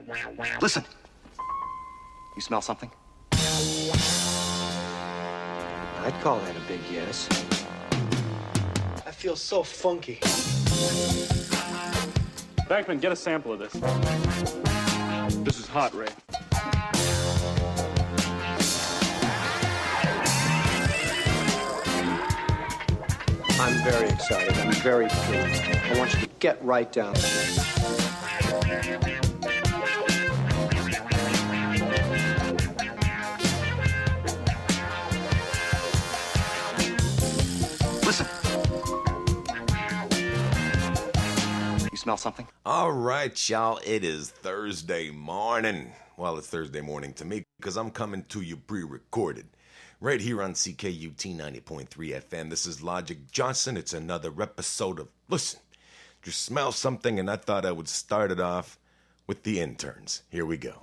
Listen. You smell something? I'd call that a big yes. I feel so funky. Backman, get a sample of this. This is hot, Ray. I'm very excited. I'm very pleased. I want you to get right down to this. Listen. You smell something? All right, y'all. It is Thursday morning. Well, it's Thursday morning to me because I'm coming to you pre-recorded. Right here on CKUT 90.3 FM. This is Logic Johnson. It's another episode of Listen. Just smell something, and I thought I would start it off with the interns. Here we go.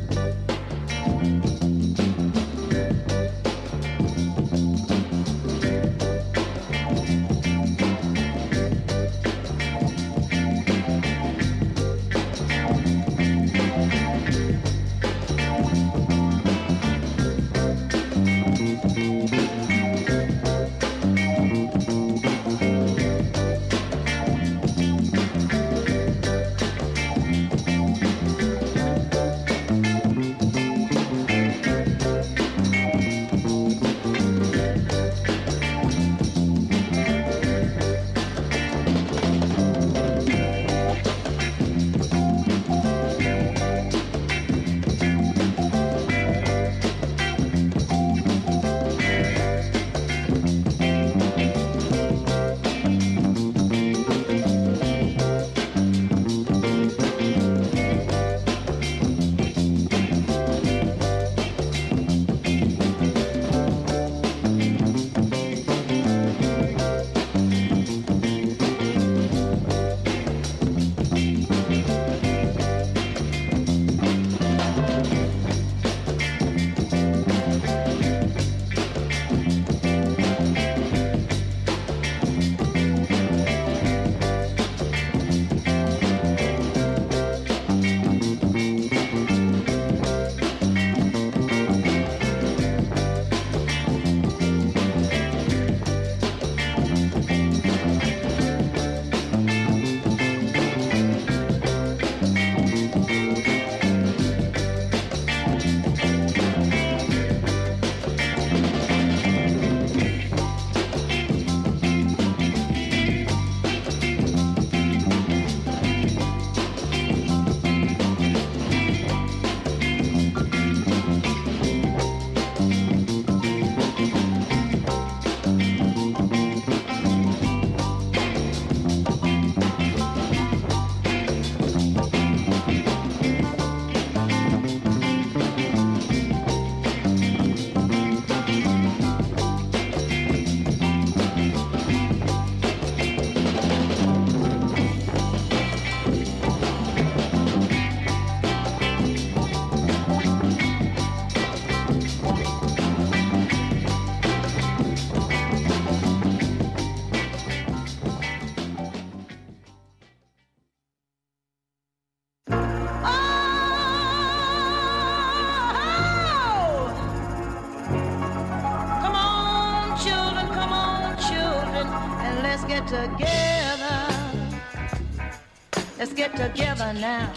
Let's get together now.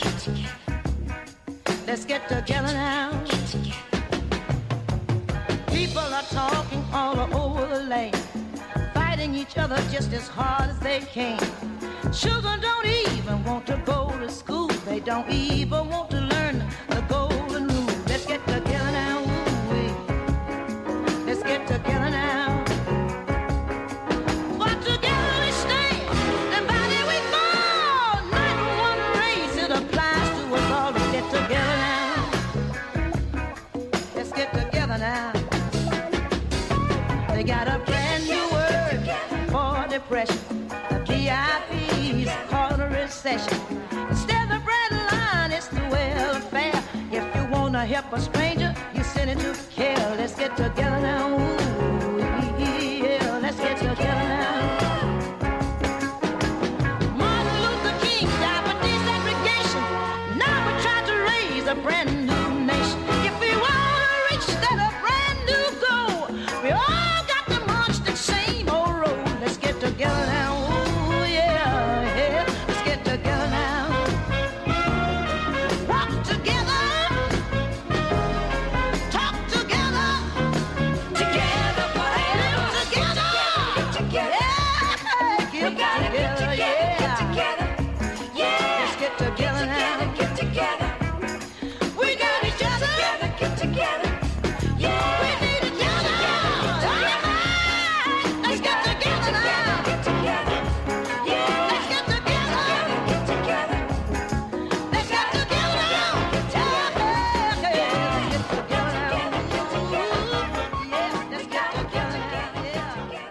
Let's get together now. People are talking all over the land, fighting each other just as hard as they can. Children don't even want to go to school. They don't even want to learn the golden rule. Let's get together now. Ooh-wee. Let's get together now. They got a brand new word for depression. The VIP's called a recession. Instead of bread and line, it's the welfare. If you want to help a stranger, you send it to care. Let's get together now. Ooh, yeah, let's get together now. Martin Luther King died for desegregation. Now we try to raise together now. Get together. We got each other. Get together. Yeah. We need each other. Let's get together now. Get together. Yeah. Let's get together. Get together. Let's get together now. Get together. Let's get together now. Yeah. Let's get together now. Yeah.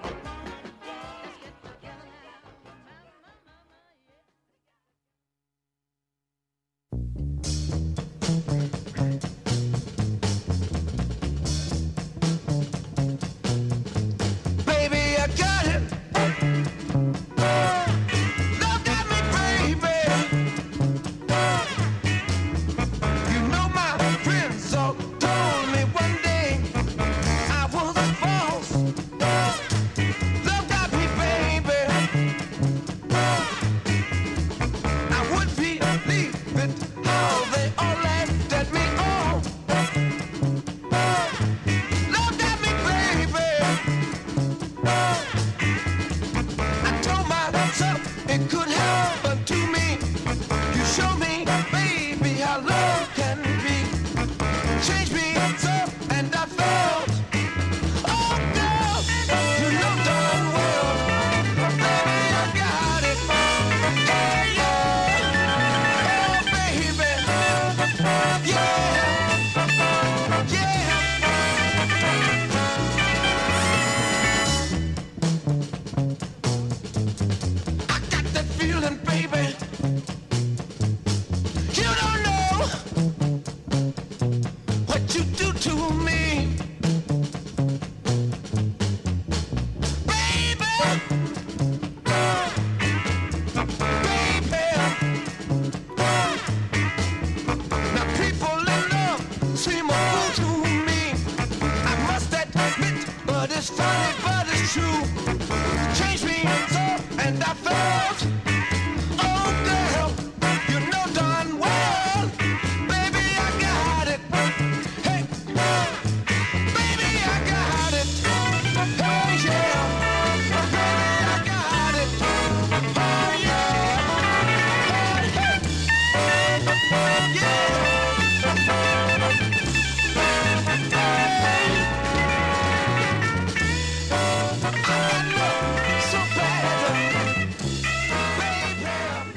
Baby, I got it. Love got me, baby. You know my friends all told me one day I was false. Love got me, baby. I would believe it how they all laughed at me. Oh, love got me, baby. I told myself it could happen to me. You show me, baby, how love can be. Change me so, and I felt. Oh, girl, you know darn well, baby, I got it. Yeah, yeah. Oh, baby, yeah, yeah. I got that feeling, baby. You don't know what you do to me, baby. Baby. Now people in love seem a fool to me. I must admit, but it's funny, but it's true. Change me so, and I felt. Oh, girl, you know darn well, baby, I got it. Hey, baby, I got it. Hey, yeah, baby, I got it. Oh, yeah, hey, hey, yeah. I got love so bad, baby.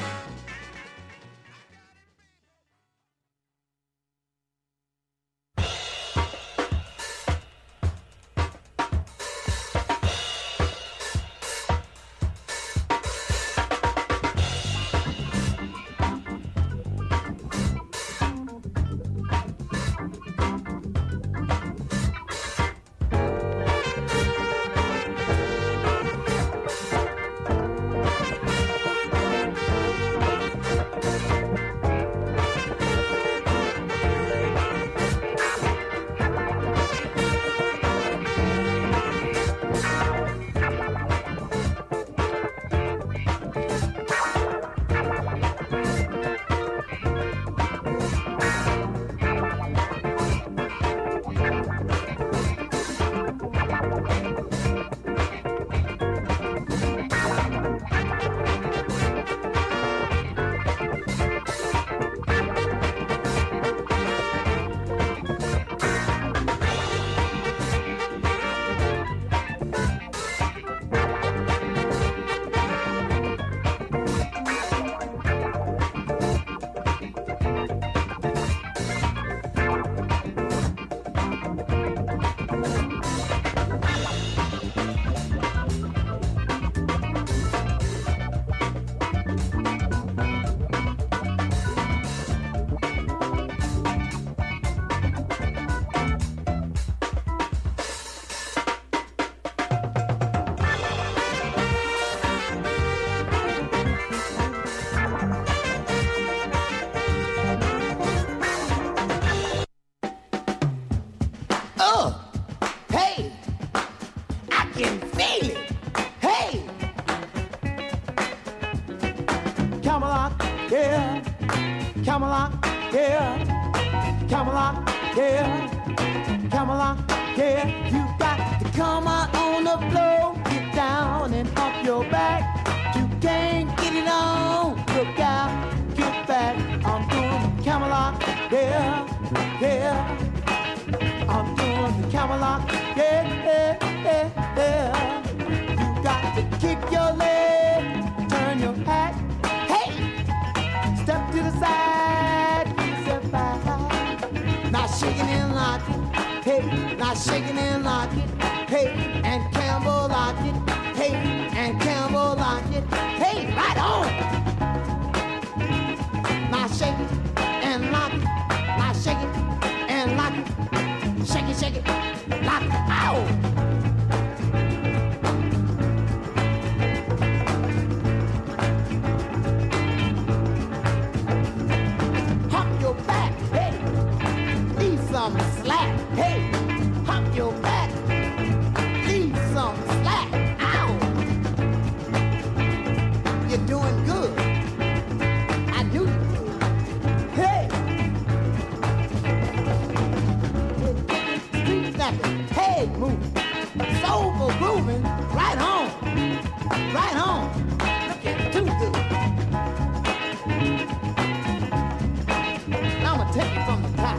yeah, Camelot, yeah, Camelot, yeah, Camelot, yeah. You got to come out on the floor, get down and off your back. You can't get it on, look out, get back. kick your leg, turn your hat. Hey, step to the side, step back. Now shaking and lock it. Hey, now shaking and lock it. Hey, and Campbell lock it. Hey, and Campbell lock it. Hey, right on. Now shake it and lock it. Now shake it and lock it. Shake it, lock it. Ow! Hump your back, hey. Leave some slack, hey. Hump your back. Leave some slack. Ow! You're doing good. I knew you would. Hey! Street snapping, head moving, soulful grooving, right on. Right on. Looking too good. Now I'ma take it from the top.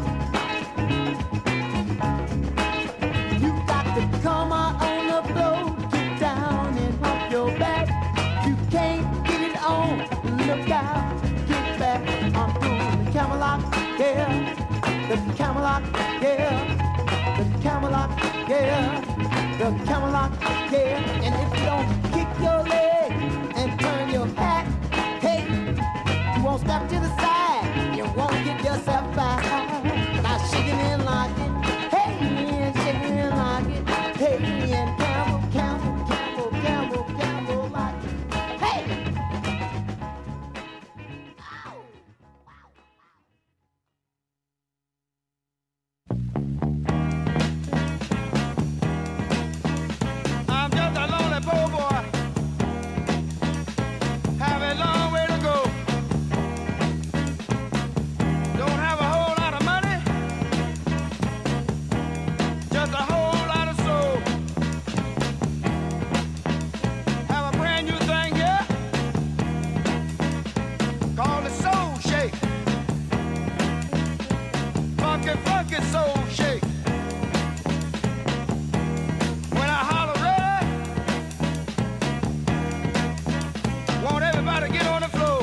You got to come out on the floor, get down and hump your back. You can't get it on, look out, get back. I'm doing the Camelot, yeah. The Camelot, yeah. The Camelot, yeah. The Camelot, yeah. And if you don't kick your leg and turn your hat, hey, you won't step to the side. You won't get yourself back. Now shaking and locking, hey, and shaking and locking, hey, and Campbell, Campbell, Campbell, Campbell, Campbell, locking, hey. Ow. I'm just a lonely poor boy, have a long way to go. Don't have a whole lot of money, just a whole lot of soul. Have a brand new thing here, called the Soul Shake. Funky, funky Soul Shake. When I holler red, want everybody get on the floor.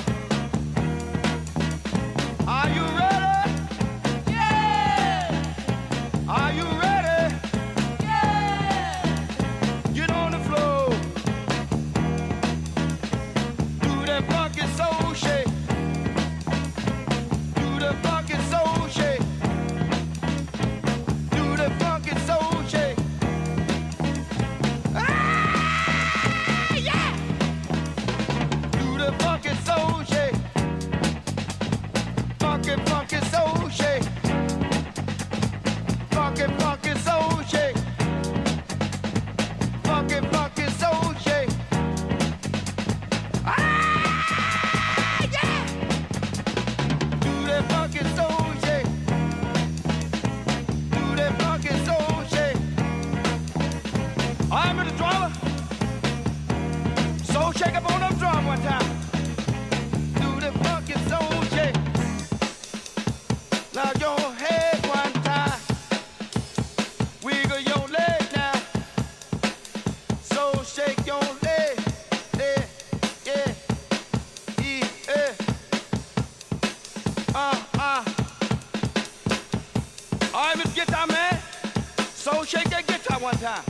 Are you ready? Yeah! Are you ready? Yeah! Get on the floor. Do that funky soul shake. Do the funky soul shake. Do the funky soul shake. Ah, yeah! Do the funky soul shake. Funky, funky soul shake. Funky, funky soul shake. Funky, funky soul shake. Ah, yeah! Do that funky soul shake. Do that funky soul shake. I'm in the drummer. Soul shake up on them drum one time. Do the funky soul shake. Now your head one time. Wiggle your leg now. Soul shake your leg. Yeah, yeah, yeah. All right, Mr. Guitar Man. Soul shake that guitar one time.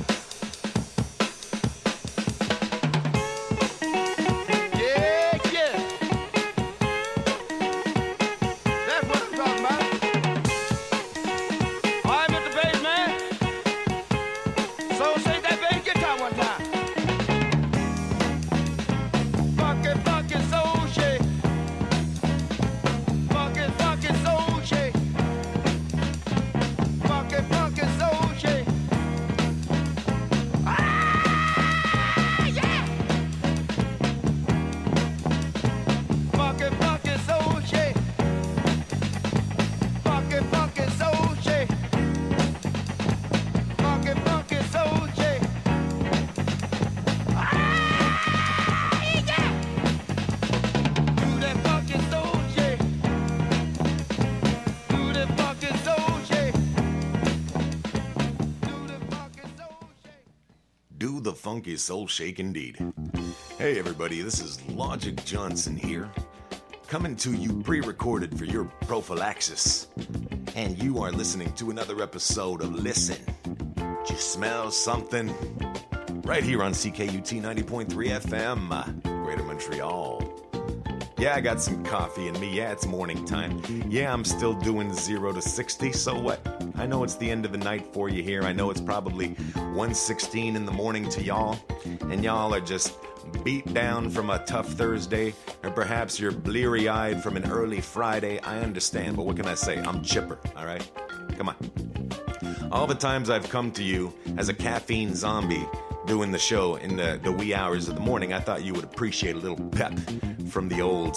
Yeah, yeah. That's what I'm talking about. All right, Mr. Bass Man. Soul shake that bass guitar one time. Funky, funky soul shake. Funky, funky soul shake. Funky, funky soul shake. Ah, yeah! Funky, funky soul shake. Funky, funky soul shake. Funky, funky soul shake. Ah, yeah! Do that funky soul shake. Do that funky soul shake. Do the funky soul shake. Do the funky soul shake indeed. Hey everybody, this is Logic Johnson here, coming to you pre-recorded for your prophylaxis. And you are listening to another episode of Listen. Did you smell something? Right here on CKUT 90.3 FM, Greater Montreal. Yeah, I got some coffee in me. Yeah, it's morning time. Yeah, I'm still doing 0 to 60, so what? I know it's the end of the night for you here. I know it's probably 1:16 in the morning to y'all, and y'all are just beat down from a tough Thursday, or perhaps you're bleary-eyed from an early Friday. I understand, but what can I say? I'm chipper, all right? Come on. All the times I've come to you as a caffeine zombie doing the show in the wee hours of the morning, I thought you would appreciate a little pep from the old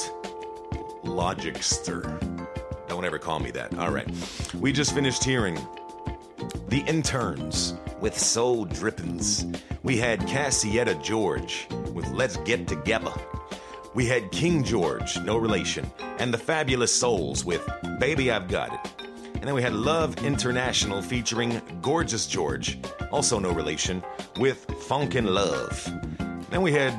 Logicster. Don't ever call me that. All right. We just finished hearing The Interns with Soul Drippins. We had Cassietta George with Let's Get Together. We had King George, no relation, and the Fabulous Souls with Baby I've Got It. And then we had Love International featuring Gorgeous George, also no relation, with Funkin' Love. Then we had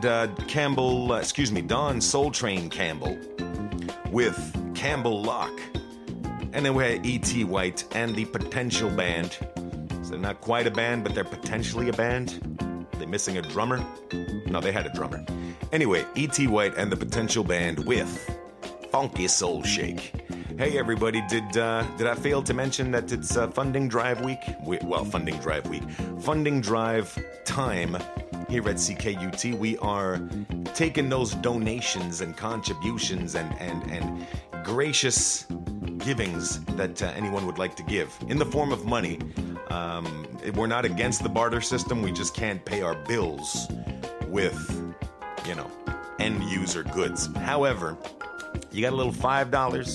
Don Soul Train Campbell with Campbell Lock. And then we had E.T. White and the Potential Band. So they're not quite a band, but they're potentially a band. Are they missing a drummer? No, they had a drummer. Anyway, E.T. White and the Potential Band with Funky Soul Shake. Hey everybody, did I fail to mention that it's funding drive week? Funding drive week. Funding drive time here at CKUT. We are taking those donations and contributions and gracious givings that anyone would like to give in the form of money. We're not against the barter system. We just can't pay our bills with, end user goods. However, you got a little $5,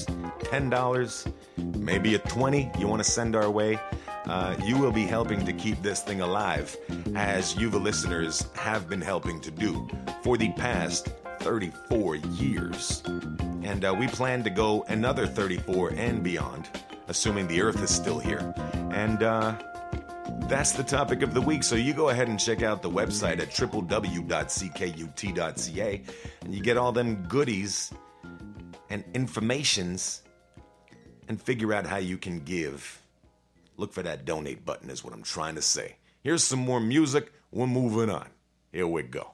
$10, maybe a $20 you want to send our way, you will be helping to keep this thing alive, as you, the listeners, have been helping to do for the past 34 years. And we plan to go another 34 and beyond, assuming the Earth is still here. And that's the topic of the week. So you go ahead and check out the website at www.ckut.ca, and you get all them goodies and informations and figure out how you can give. Look for that donate button is what I'm trying to say. Here's some more music. We're moving on. Here we go.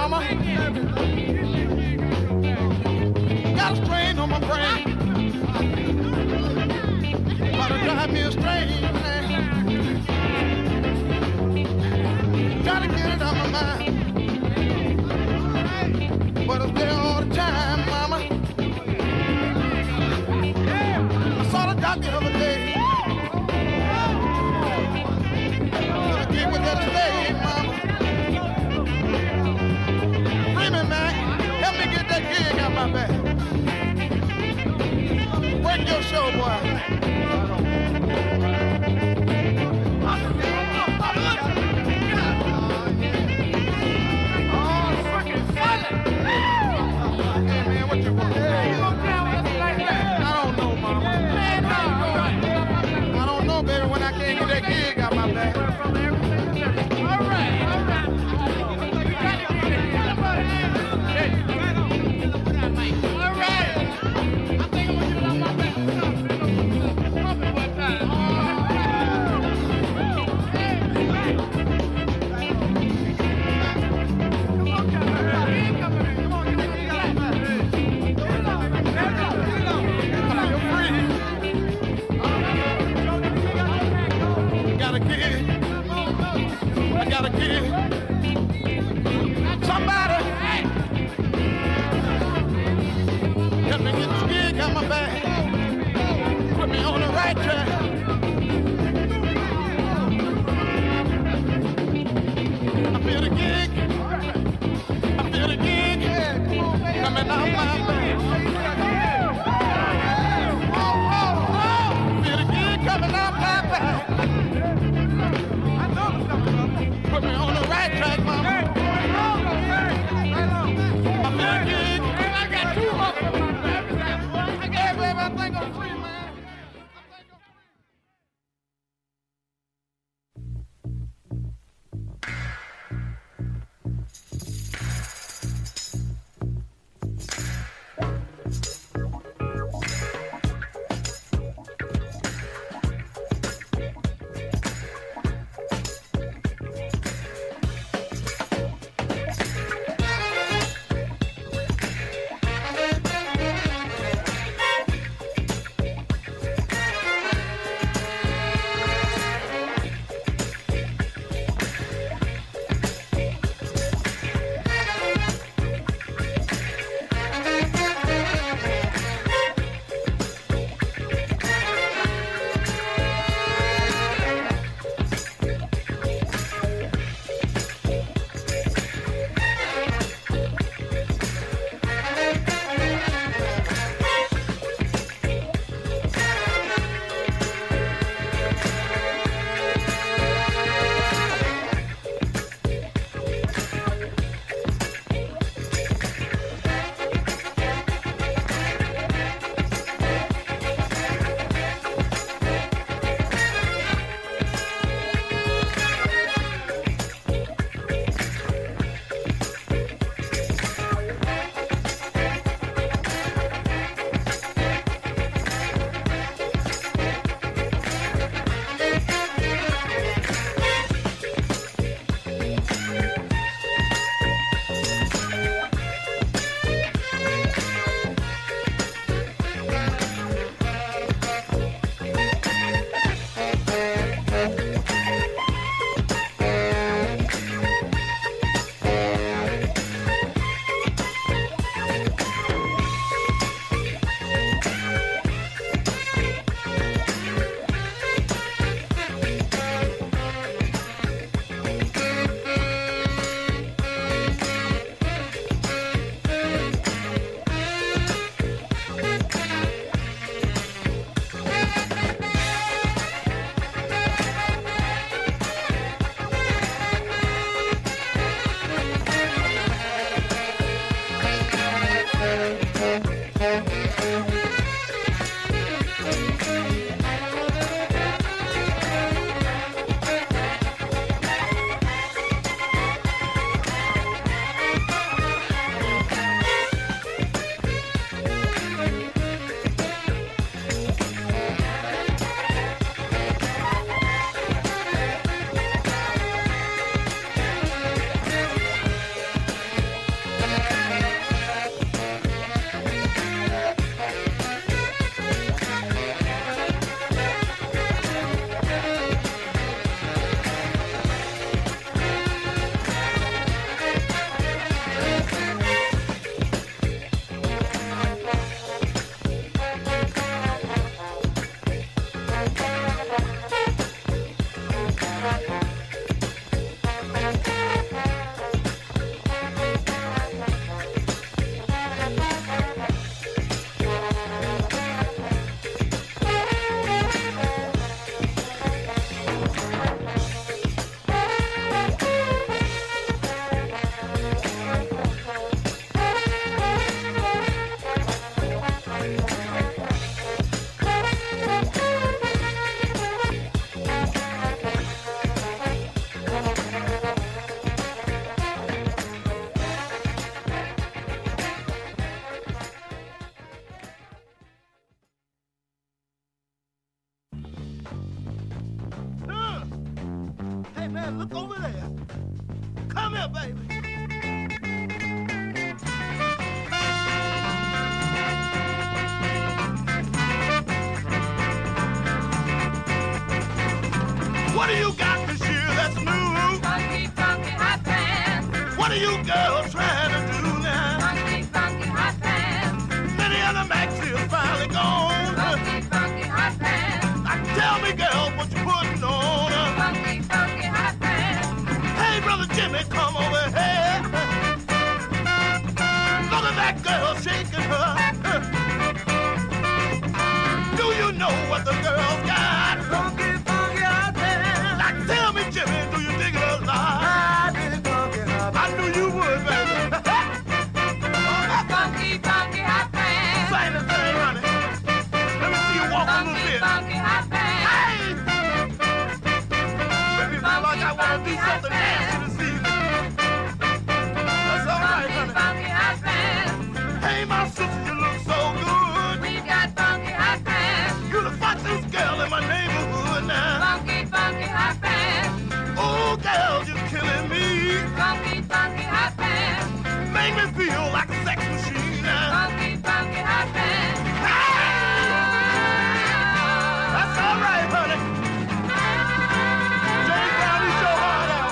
mama. Got a strain on my brain. About to drive me astray, man. Gotta get it out my mind. But it's there all the time, mama. I saw the doctor the other day. Gonna get with that today, mama. Bring me look over there. Come here, baby. What do you got this year that's new? Funky, funky hot pants. What are you girls trying to do now? Funky, funky hot pants. Many of the maxis finally gone. Funky, funky hot pants. Now tell me, girl, what you putting on? Funky, funky hot pants. Hey, brother Jimmy, come over here. Look at that girl shaking her. Do you know what the girl's got? Funky, funky hot pants. Now tell me, Jimmy, do you dig it a lot? I dig funky hot I knew you would, baby. Funky, funky hot pants. Say the thing, honey. Let me see you walk a little Funky, bit. funky hot pants. Hey! Baby, feel like I want to do something nasty this evening. That's all right, Funky, honey. funky hot pants. Hey, my sister, you look so good. We got funky hot pants. You're the funkiest girl in my neighborhood now. Funky, funky hot pants. Oh, girl, you're killing me. Funky, funky hot pants. Make me feel like a sex machine now. Funky, funky hot pants. That's all right, honey. James Brown, eat your heart out.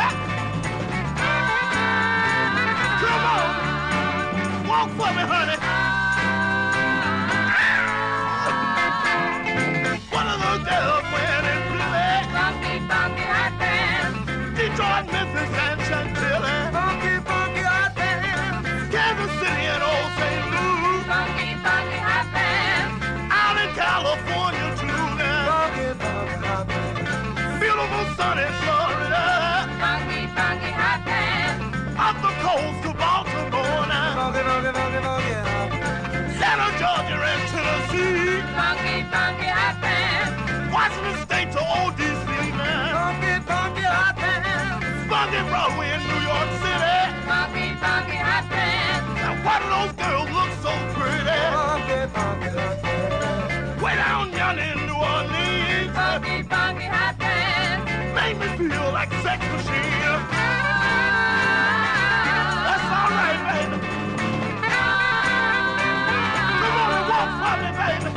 Come on. Walk for me, honey. What are those girls wearing, really? Funky, funky hot pants. Detroit, Memphis, and Chantilly. funky, funky hot pants. Kansas City and old St. Louis. Funky, funky hot pants. Out in California, too, now. Funky, funky hot pants. Beautiful sunny Florida. Funky, funky hot pants. Up the coast to Baltimore, now. Funky, funky, funky, funky hot pants. Atlanta, Georgia, and Tennessee. Funky, funky hot pants. Washington State to old D.C. now. Funky, funky hot pants. Funky Broadway in New York City. Funky, funky hot pants. Now, why do those girls look so pretty? Funky, funky hot pants. Way down yonder in New Orleans. Funky, funky hot pants. Make me feel like a sex machine. That's all right, baby. Come on and walk for me, baby.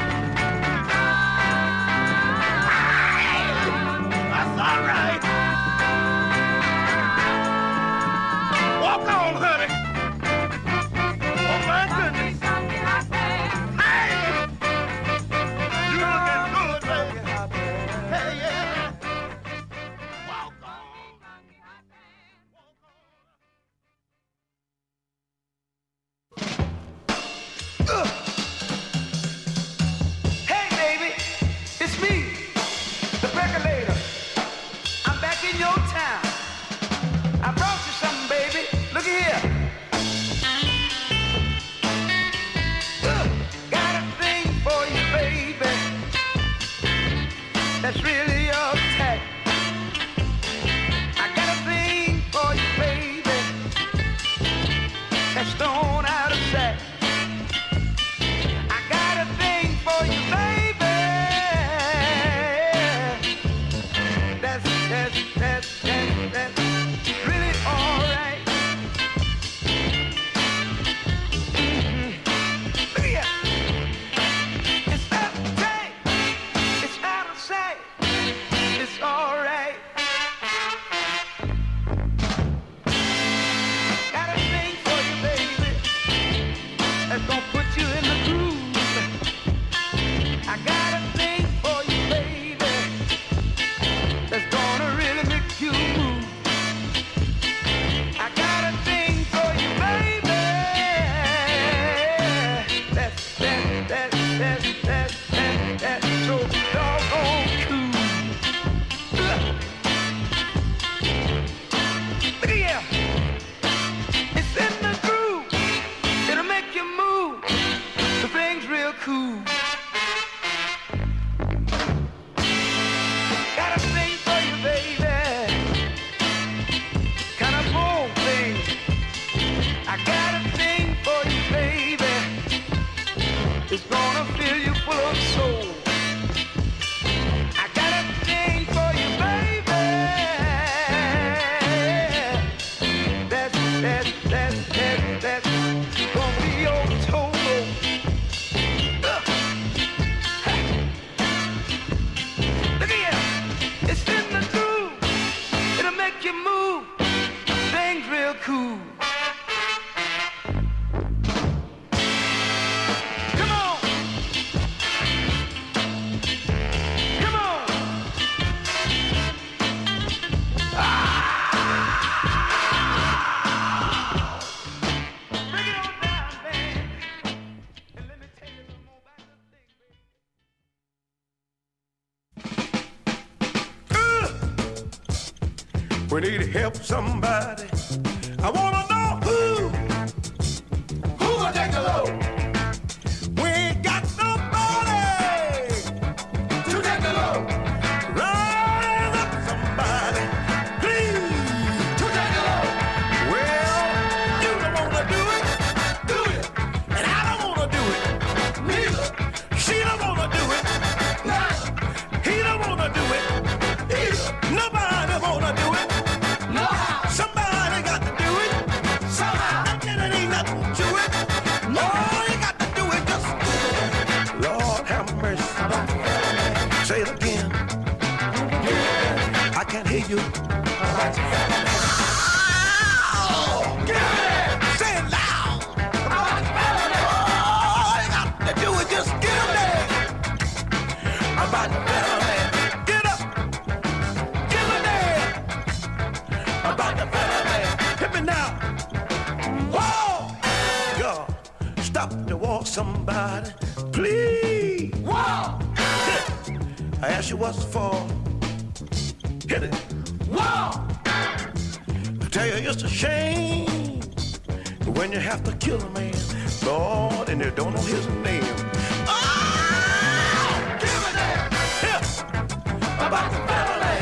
That's all right. Walk on, honey. Oh, my goodness. Funky, funky hot pants. Hey! You looking good, baby. Funky hot pants. Hey, yeah. Walk on. Hey, baby, it's me, the percolator. I'm back in your town. I brought you something, baby. Look here. That's gonna be your total. Look here, it's in the groove. It'll make you move. Things real cool. Come on. Come on. Bring it on down, man. And let me tell you some more about the thing. We need to help somebody. I wanna know who will take the load. We ain't got nobody to take the load. Rise up, somebody, please, to take the load. Well, you don't wanna do it, and I don't wanna do it, neither. She don't wanna do it, neither. He don't wanna do it, either. Nobody wanna do it. No. Somebody got to do it. Somehow. And it ain't nothing to it. No. All you got to do is just Lord have mercy. Say it again. I can't hear you. Get it. Say it loud. All you got to do is just get up there. About the family. Get up. Get up there. About the family. Hit me now. Whoa! God, stop to walk somebody. Please. Whoa! Hit it. I ask you what's for. Hit it. Whoa! I tell you it's a shame when you have to kill a man, Lord, and they don't know his name. Oh! Give it there. Here. About the family.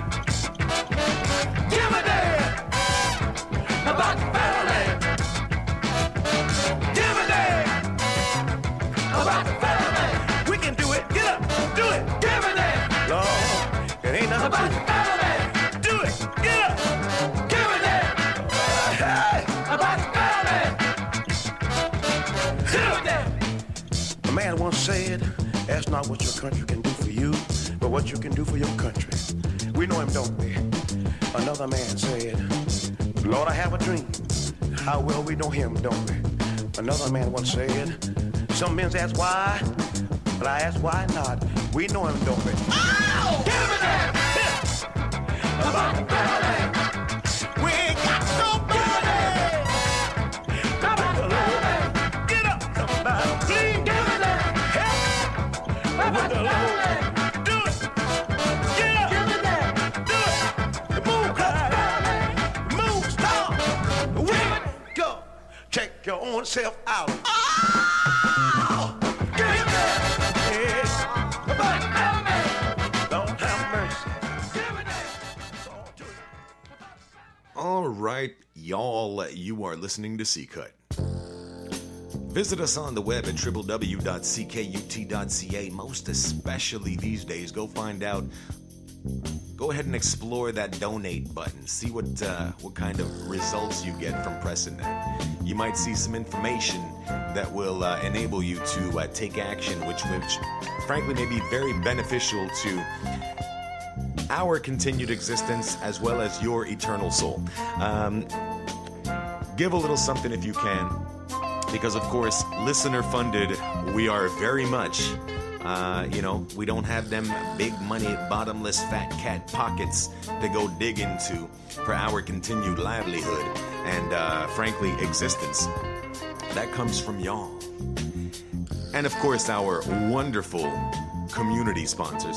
Give it there. About the family. Give it there. About the family. We can do it. Get up. Do it. Give it there. Lord, it ain't nothing about the family. Do it. Get up. Give it there. Hey. About the family. Do it there. A man once said, ask not what your country can do for you, but what you can do for your country. We know him, don't we? Another man said, Lord, I have a dream. How well we know him, don't we? Another man once said, some men ask why, but I ask why not. We know him, don't we? Oh! Give it there! About the family. We ain't got nobody. About the family. Get up, somebody. Please give it there. Help. About the family. Do it. Get up. Give it there. Do it. Move, family. Move, stop. We go. Check your own self out. Oh! Give it there. Yes. About the family. Don't have mercy. Give it there. It's all to you. All right, y'all, you are listening to C-Cut. Visit us on the web at www.ckut.ca. Most especially these days, go ahead and explore that donate button. See what kind of results you get from pressing that. You might see some information that will enable you to take action, which frankly may be very beneficial to our continued existence as well as your eternal soul. Give a little something if you can, because of course, listener funded, we are very much. We don't have them big money, bottomless fat cat pockets to go dig into for our continued livelihood and, frankly, existence. That comes from y'all. And, of course, our wonderful community sponsors.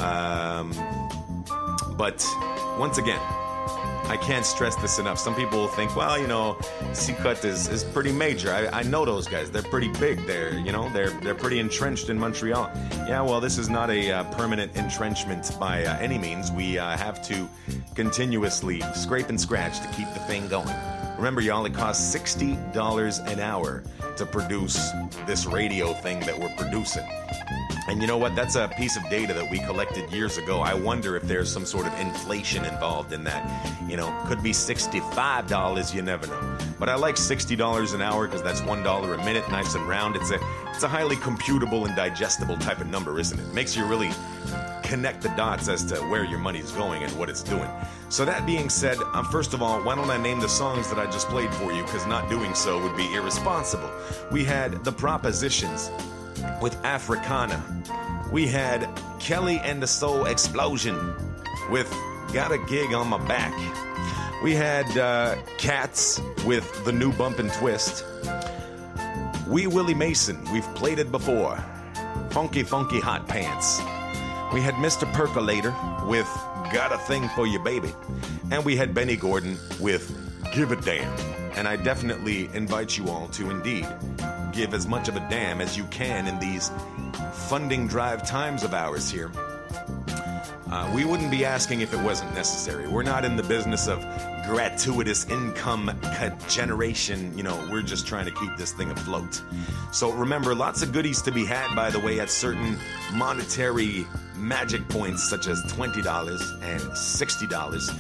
But, once again, I can't stress this enough. Some people think, well, C-Cut is pretty major. I know those guys. They're pretty big. They're pretty entrenched in Montreal. Yeah, well, this is not a permanent entrenchment by any means. We have to continuously scrape and scratch to keep the thing going. Remember, y'all, it costs $60 an hour to produce this radio thing that we're producing. And you know what? That's a piece of data that we collected years ago. I wonder if there's some sort of inflation involved in that. You know, could be $65, you never know. But I like $60 an hour because that's $1 a minute, nice and round. It's a highly computable and digestible type of number, isn't it? Makes you really connect the dots as to where your money's going and what it's doing. So that being said, first of all, why don't I name the songs that I just played for you, because not doing so would be irresponsible. We had The Propositions with Africana. We had Kelly and the Soul Explosion with Got a Gig on My Back. We had Cats with The New Bump and Twist. Wee Willie Mason, we've played it before. Funky Funky Hot Pants. We had Mr. Percolator with Got a Thing for You Baby. And we had Benny Gordon with Give a Damn. And I definitely invite you all to indeed give as much of a damn as you can in these funding drive times of ours here. We wouldn't be asking if it wasn't necessary. We're not in the business of gratuitous income generation. You know, we're just trying to keep this thing afloat. So remember, lots of goodies to be had, by the way, at certain monetary magic points, such as $20 and $60.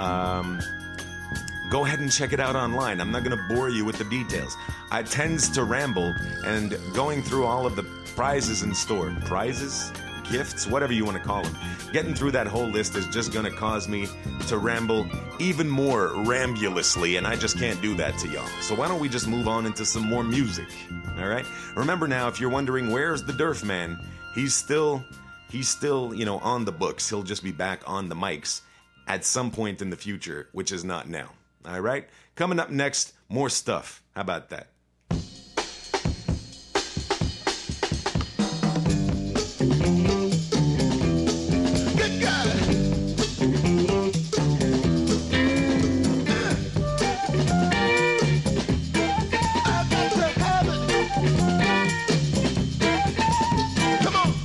Go ahead and check it out online. I'm not going to bore you with the details. I tends to ramble, and going through all of the prizes in store, prizes, gifts, whatever you want to call them, getting through that whole list is just going to cause me to ramble even more rambulously, and I just can't do that to y'all. So why don't we just move on into some more music, all right? Remember now, if you're wondering, where's the Durf Man? He's still, you know, on the books. He'll just be back on the mics at some point in the future, which is not now. All right? Coming up next, more stuff. How about that? Good God. I got to have it. Come on.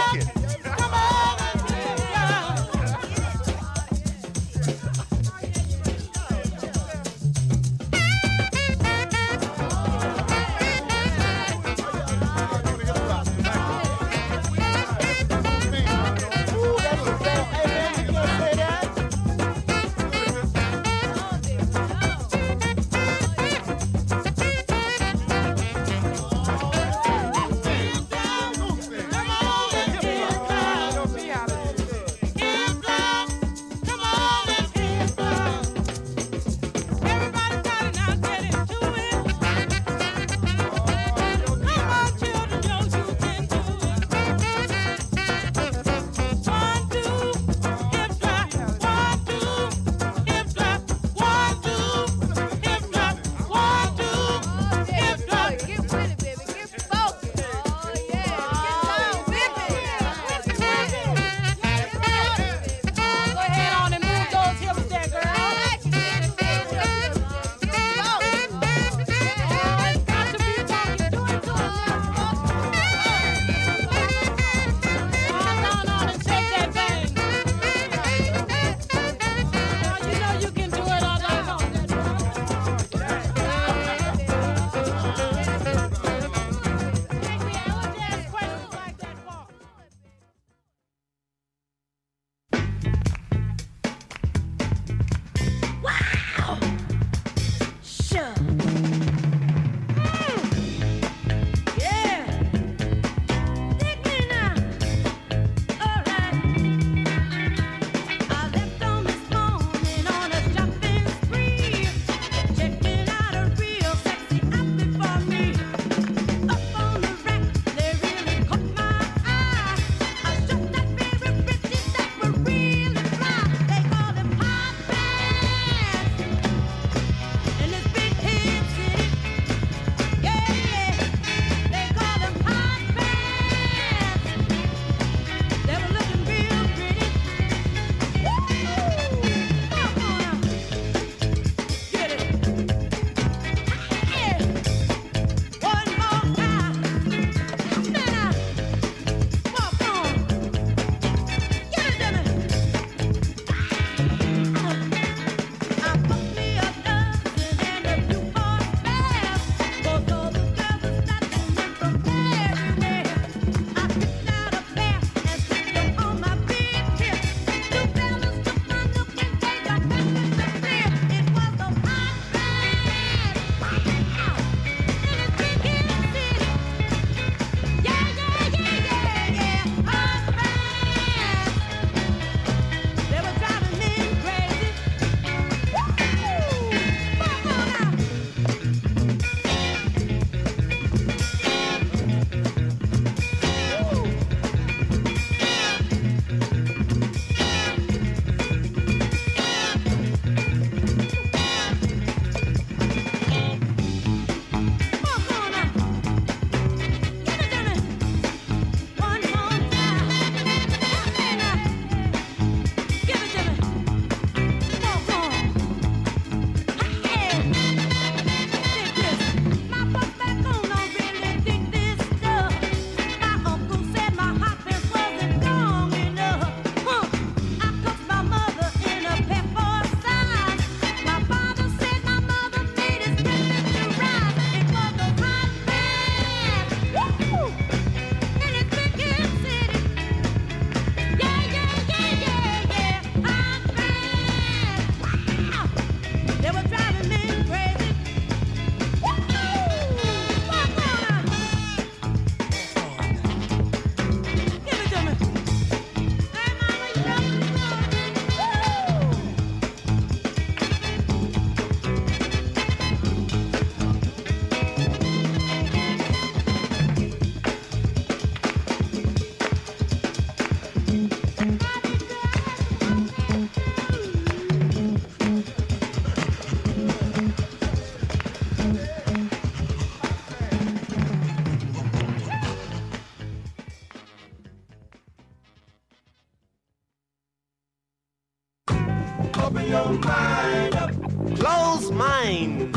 Open your mind up. Closed mind.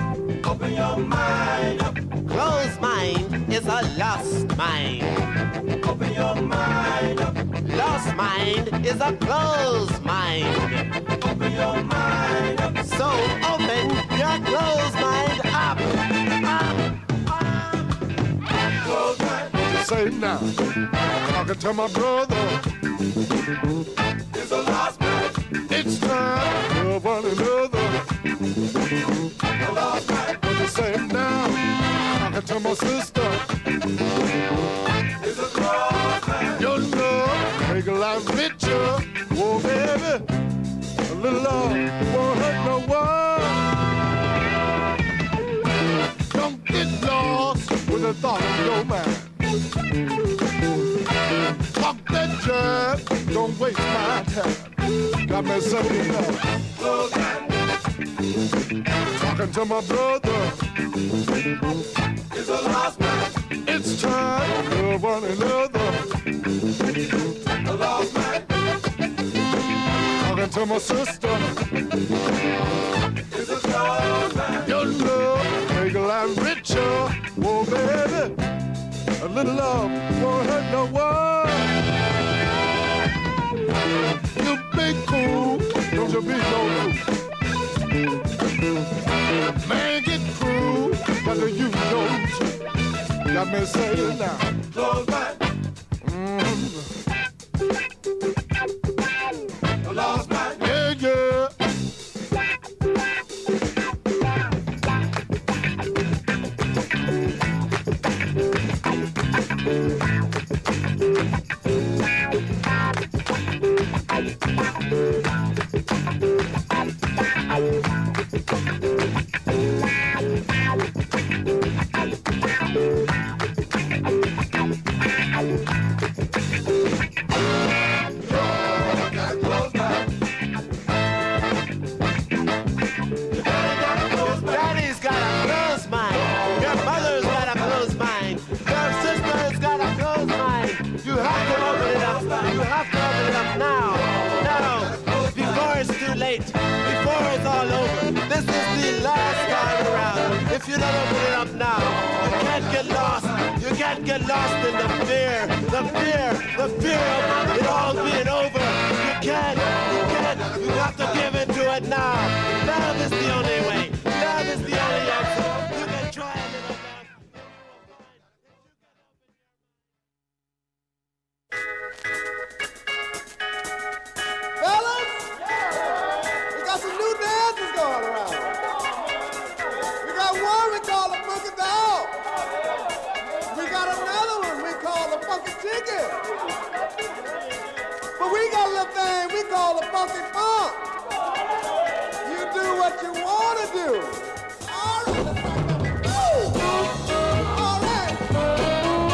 Open your mind up. Closed mind is a lost mind. mind is a closed mind. Open your mind up. So open your closed mind up. Close mind. Say now, talking to my brother. It's a lost man. It's time to love one another. A lost man. At the same now, talking to my sister. It's a close man. Your love make a life richer. Whoa, baby, a little love won't hurt no one. Don't get lost with the thought of your mind. Talk that jive, don't waste my time. Got me saying that. Close man. Talking to my brother. It's a lost man. It's time to love one another. A lost man. Talking to my sister. It's a close man. Your love make a life richer. Whoa, baby, a little love won't hurt no one. You be cool, don't you be no fool. Man, get cruel, but do you know too? Got me saying now. Close man. A lost man. Yeah, yeah. Daddy's got a closed mind. Your mother's got a closed mind. Your sister's got a closed mind. You have to open it up. You have to open it up now. Now, before it's too late. Before it's all over. This is the last time around. If you don't open it up now, you can't get lost. You can't get lost in the fear. The fear of it all being over. You can't. You have to give into it now. Love is the only way. Love is the only answer. You can try a little love. Fellas, we got some new dances going around. We got one we call the funky dog. We got another one we call the funky chicken. But we got a little thing we call the funky funk. You do what you want to do. All right, let's rock that. Woo! All right.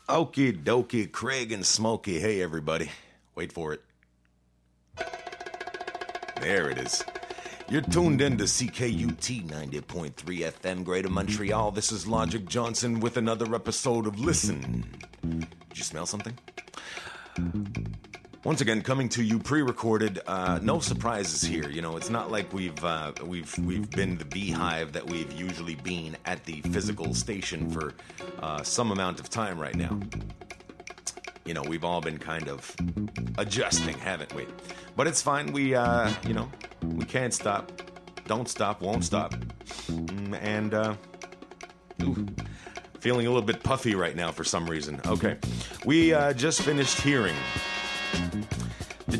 Okie dokie, Craig and Smokey. Hey, everybody. Wait for it. There it is. You're tuned in to CKUT 90.3 FM, Greater Montreal. This is Logic Johnson with another episode of Listen. Did you smell something? Once again, coming to you pre-recorded. No surprises here. You know, it's not like we've been the beehive that we've usually been at the physical station for some amount of time right now. You know, we've all been kind of adjusting, haven't we? But it's fine. We can't stop. Don't stop, won't stop. And, feeling a little bit puffy right now for some reason. Okay. We just finished hearing the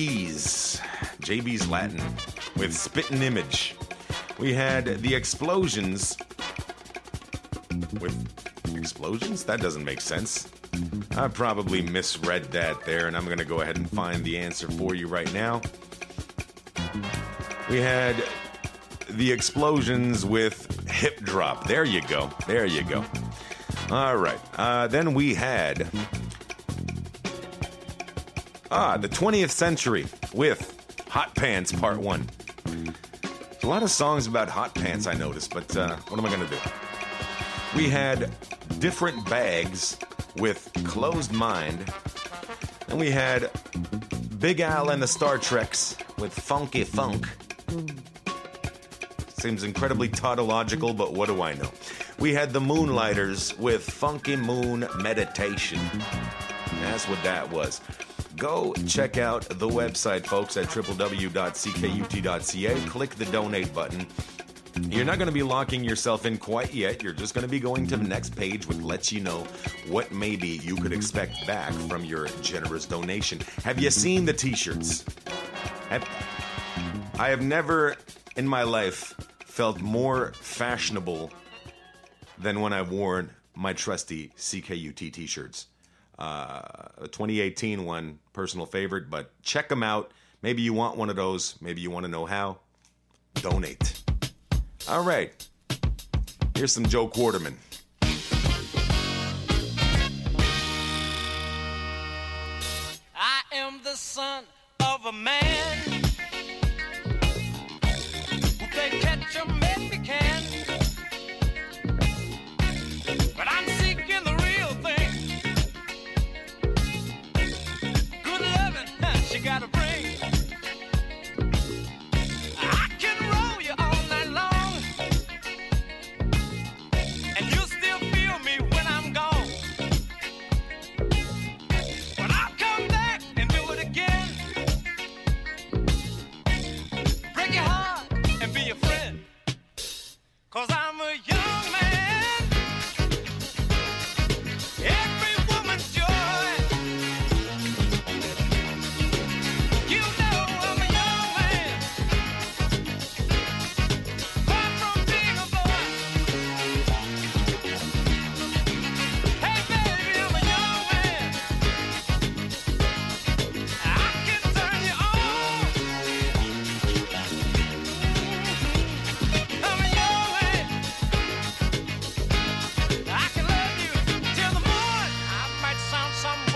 JB's Latin with Spittin' Image. We had the Explosions with Explosions? That doesn't make sense. I probably misread that there, and I'm going to go ahead and find the answer for you right now. We had the Explosions with Hip Drop. There you go. There you go. All right. Then we had the 20th Century with Hot Pants Part 1. A lot of songs about hot pants, I noticed, but what am I going to do? We had Different Bags with Closed Mind. And we had Big Al and the Star Treks with Funky Funk. Seems incredibly tautological, but what do I know? We had the Moonlighters with Funky Moon Meditation. That's what that was. Go check out the website, folks, at www.ckut.ca. Click the donate button. You're not going to be locking yourself in quite yet. You're just going to be going to the next page, which lets you know what maybe you could expect back from your generous donation. Have you seen the t-shirts? I have never in my life felt more fashionable than when I've worn my trusty CKUT t-shirts. The 2018 one, personal favorite, but check them out. Maybe you want one of those. Maybe you want to know how. Donate. All right. Here's some Joe Quarterman. I am the son of a man who can catch 'em if he can. But I'm seeking the real thing. Good loving, she gotta bring. I can roll you all night long, and you'll still feel me when I'm gone. But I'll come back and do it again. Break your heart and be your friend. 'Cause I'm a young man, every woman's joy. You know I'm a young man, far from being a boy. Hey baby, I'm a young man, I can turn you on. I'm a young man, I can love you till the morning. I might sound some